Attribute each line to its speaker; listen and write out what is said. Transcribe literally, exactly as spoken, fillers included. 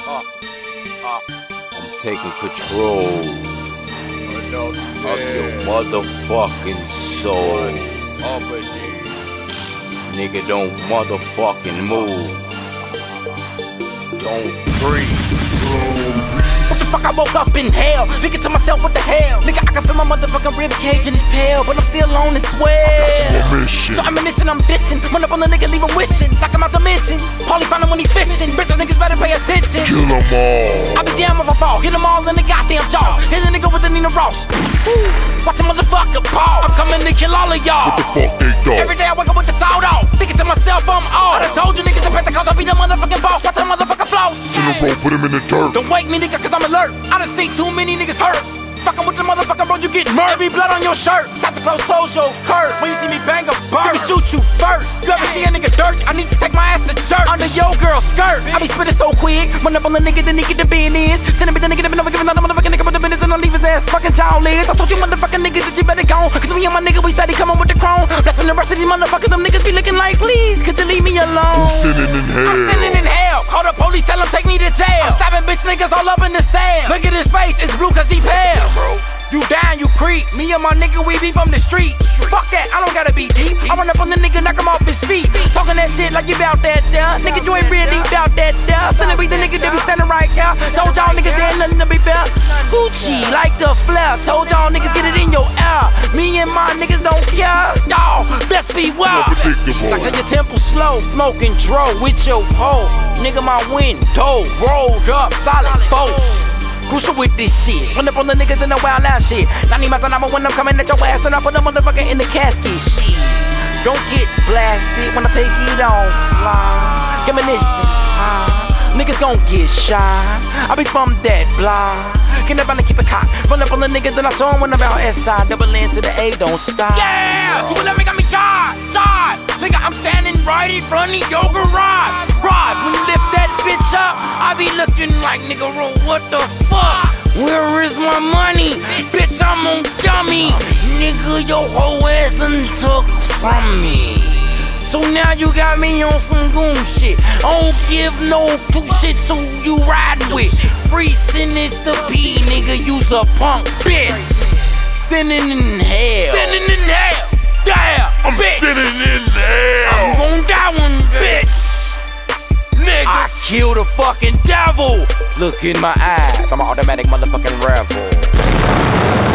Speaker 1: Uh, uh, I'm taking control of your motherfucking soul. Nigga, don't motherfucking move. Don't breathe.
Speaker 2: What the fuck, I woke up in hell, thinking to myself, what the hell? Nigga, I can feel my motherfucking rib cage and it's pale, but I'm still on this swell. So I'm missing, I'm dissing, run up on the nigga, leave him wishing, knock him out the mention. Paulie find him when he fishing, bitches niggas better pay attention.
Speaker 3: Kill them all.
Speaker 2: I be damn if I fall, hit them all in the goddamn jaw. Here's a nigga with the Nina Ross. Woo. Watch a motherfucker pause. I'm coming to kill all of y'all.
Speaker 3: What the fuck they thought?
Speaker 2: Every day I wake up with the sawed off, thinking to myself, I'm all. I done told you niggas to pay the cost, I be the motherfucking boss. Watch a motherfucker floss.
Speaker 3: In the road, put him in the dirt.
Speaker 2: Don't wake me, nigga, cause I'm alert. I done seen too many niggas hurt. Fucking with the motherfucking road, you get murdered. There be blood on your shirt. Tap to close, close your curve. When you see me bang a bird, see me shoot you first. You ever see a nigga dirt? I need to take my ass to church. Under your girl's skirt. I be spitting so quick. Run up on the nigga, the nigga the business. Send me the nigga that been over giving out the motherfucking nigga with the business and I'll leave his ass fucking jaw legs. I told you motherfucking nigga that you better go. Cause me and my nigga, we steady coming with the chrome. Blessing the rest of these motherfuckers, them niggas be looking like, please, could you leave me alone?
Speaker 3: Who's sinning in hell?
Speaker 2: I'm sinning in hell. Call the police, tell them take me to jail. I'm stabbing bitch niggas all up in the cell. Look at his face, it's blue cause he pale. You down, you creep. Me and my nigga, we be from the street. Fuck that, I don't gotta be deep. I run up on the nigga, knock him off his feet. Talking that shit like you bout that there. Nigga, you ain't really bout that there. Celebrate the nigga that be standing right here. Told y'all niggas there ain't nothing to be felt. Gucci, like the flare. Told y'all niggas get it in your ear. Me and my niggas don't care. Y'all, best be wild. Like to your temple slow. Smoking dro with your hoe. Nigga, my window rolled up, solid foe. Crucial with this shit. Run up on the niggas in the wild out shit. ninety miles an hour when I'm coming at your ass, and I put the motherfucker in the casket. Shit. Don't get blasted when I take it off. Give me this shit. Uh, niggas gon' get shot. I be from that block. Can never keep it cocked. Run up on the niggas, then I saw him when I'm out S I. Double in to the A, don't stop. Yeah! two eleven got me charged. Charged. Nigga, I'm standing right in front of your garage. Rod, when you lift that bitch up, I be looking like, nigga, what the fuck? Where is my money? Bitch, I'm on dummy. Nigga, your whole ass done took from me. So now you got me on some goon shit. I don't give no two shits who you riding with. Free sentence to P, nigga, you's a punk bitch. Sinning in hell. Sinning in hell. Damn,
Speaker 3: I'm
Speaker 2: bitch.
Speaker 3: sinning in hell.
Speaker 2: I'm gon' die one, bitch. Niggas. I kill the fucking devil. Look in my eyes. I'm an automatic motherfucking rebel.